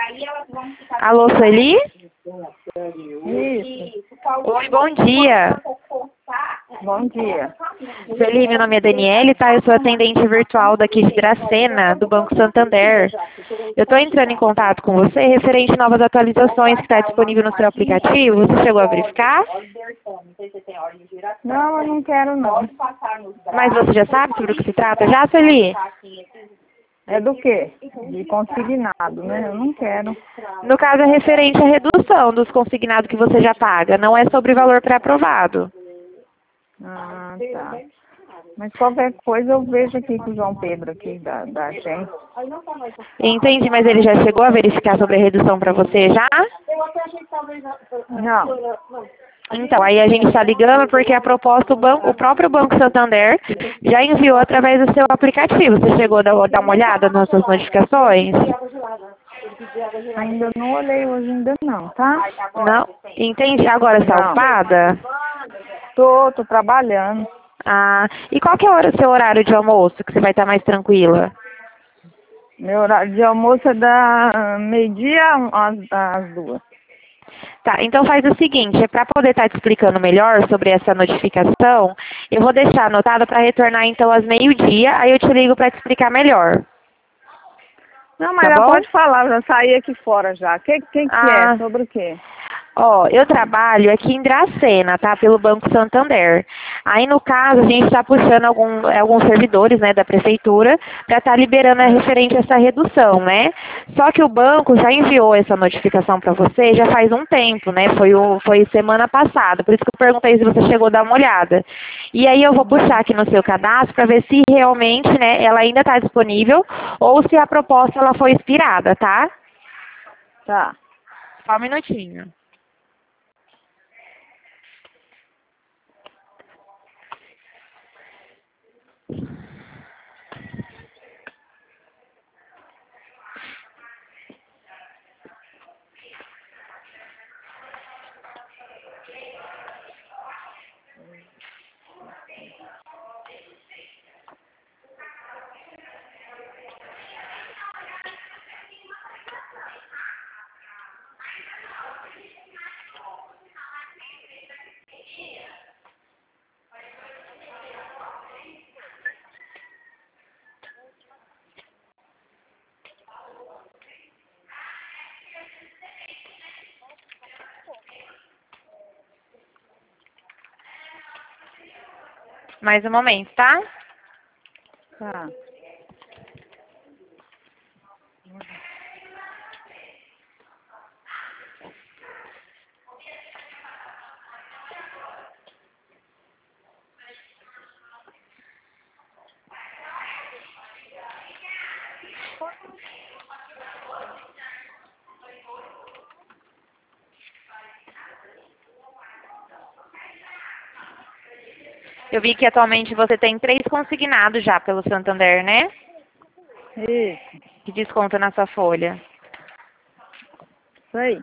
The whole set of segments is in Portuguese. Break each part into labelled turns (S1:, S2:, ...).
S1: Alô, Sueli?
S2: Isso.
S1: Oi, bom dia.
S2: Bom dia.
S1: Sueli, meu nome é Daniele, tá? Eu sou atendente virtual daqui de Dracena, do Banco Santander. Eu estou entrando em contato com você referente a novas atualizações que está disponível no seu aplicativo. Você chegou a verificar?
S2: Não, eu não quero não.
S1: Mas você já sabe sobre o que se trata já, Sueli?
S2: É do quê? De consignado, né? Eu não quero.
S1: No caso, é referente à redução dos consignados que você já paga. Não é sobre valor pré-aprovado.
S2: Ah, tá. Mas qualquer coisa eu vejo aqui com o João Pedro aqui da agência.
S1: Entendi, mas ele já chegou a verificar sobre a redução para você já?
S2: Não.
S1: Então, aí a gente está ligando porque a proposta, o próprio Banco Santander já enviou através do seu aplicativo. Você chegou a dar uma olhada nas suas notificações?
S2: Ainda não olhei hoje ainda não, tá?
S1: Não? Entendi. Agora está
S2: Não.
S1: ocupada?
S2: Tô trabalhando.
S1: Ah, e qual que é o seu horário de almoço, que você vai estar mais tranquila?
S2: Meu horário de almoço é da meio-dia às 2.
S1: Tá, então faz o seguinte, para poder estar te explicando melhor sobre essa notificação, eu vou deixar anotado para retornar então às meio-dia, aí eu te ligo para te explicar melhor.
S2: Não, mas
S1: Tá
S2: já
S1: bom?
S2: pode falar, eu já saí aqui fora já. Quem que é?
S1: Ah,
S2: Sobre o quê?
S1: ó, eu trabalho aqui em Dracena, tá? Pelo Banco Santander. Aí, no caso, a gente está puxando alguns servidores, né, da prefeitura para estar liberando a referente a essa redução, né? Só que o banco já enviou essa notificação para você já faz um tempo, né? Foi semana passada. Por isso que eu perguntei se você chegou a dar uma olhada. E aí eu vou puxar aqui no seu cadastro para ver se realmente, né, ela ainda está disponível ou se a proposta ela foi expirada, tá?
S2: Tá.
S1: Só um minutinho. Mais um momento, tá?
S2: Tá.
S1: Eu vi que atualmente você tem 3 consignados já pelo Santander, né?
S2: Isso
S1: Que desconta na sua folha.
S2: aí.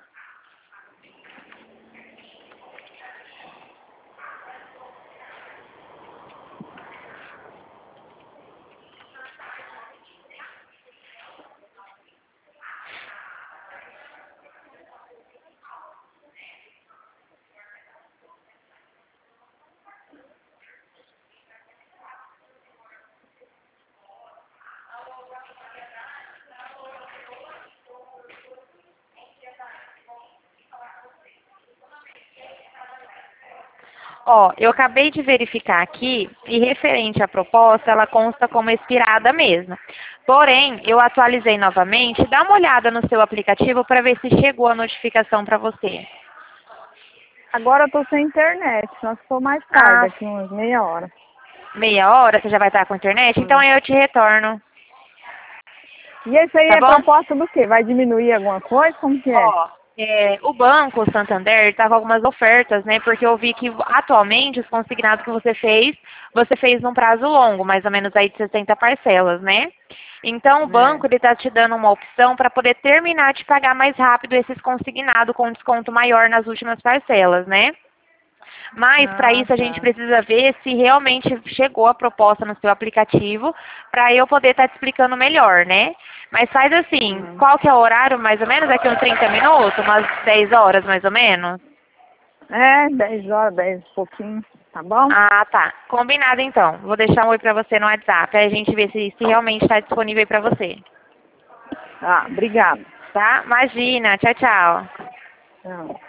S1: Ó, eu acabei de verificar aqui e referente à proposta, ela consta como expirada mesmo. Porém, eu atualizei novamente. Dá uma olhada no seu aplicativo para ver se chegou a notificação para você.
S2: Agora eu tô sem internet, só se for mais tarde,
S1: Ah,
S2: daqui uns meia hora.
S1: meia hora você já vai estar com internet? Então aí eu te retorno.
S2: E esse aí
S1: Tá
S2: é
S1: bom?
S2: proposta do quê? Vai diminuir alguma coisa? Como que é?
S1: Ó, o Banco Santander está com algumas ofertas, né? Porque eu vi que atualmente os consignados que você fez num prazo longo, mais ou menos aí de 60 parcelas, né? Então o banco ele está te dando uma opção para poder terminar de pagar mais rápido esses consignados com desconto maior nas últimas parcelas, né? Mas para
S2: Ah,
S1: isso a gente
S2: tá.
S1: precisa ver se realmente chegou a proposta no seu aplicativo para eu poder estar te explicando melhor, né? Mas faz assim, qual que é o horário mais ou menos? Daqui uns 30 minutos, umas 10 horas mais ou menos?
S2: 10 horas, 10 e pouquinho, tá bom?
S1: Ah, tá. Combinado então. Vou deixar um oi pra você no WhatsApp, aí a gente vê se realmente está disponível aí pra você.
S2: Obrigado.
S1: Tá? Imagina. Tchau, tchau.
S2: Tchau.